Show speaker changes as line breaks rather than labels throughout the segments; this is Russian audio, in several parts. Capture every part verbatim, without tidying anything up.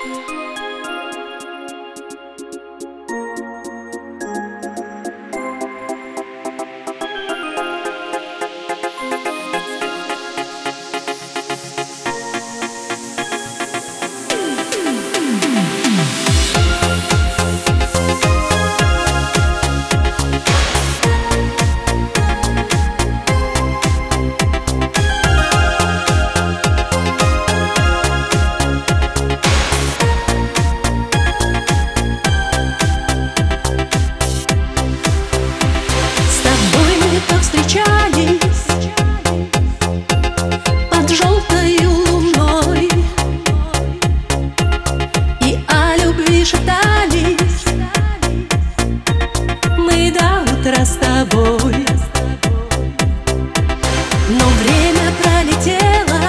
Под желтою луной и о любви шептались мы до утра с тобой. Но время пролетело,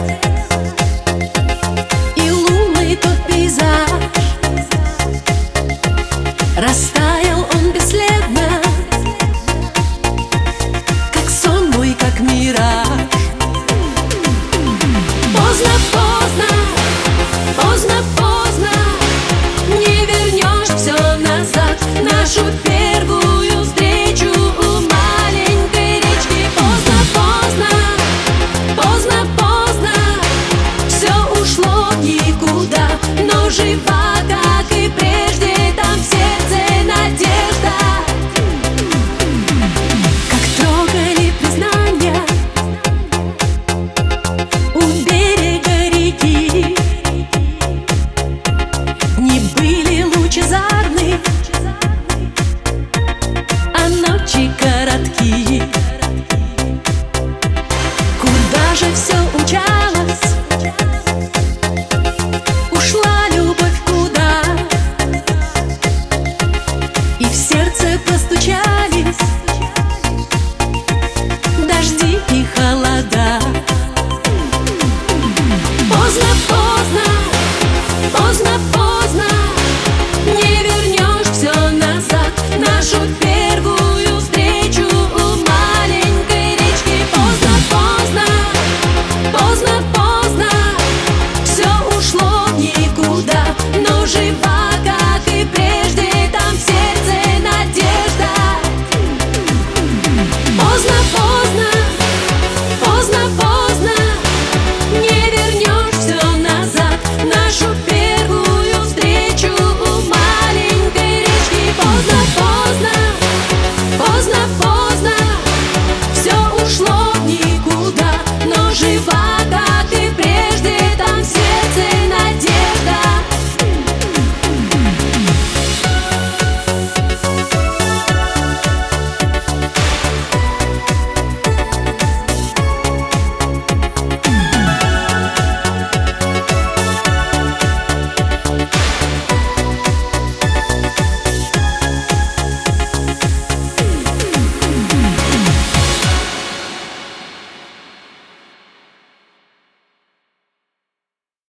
и лунный тот пейзаж растаял он бесследно, как сон мой, как мираж. Поздно, поздно, поздно, поздно, не вернешь все назад, нашу первую встречу у маленькой речки. Поздно, поздно, поздно, поздно, все ушло в никуда, но жива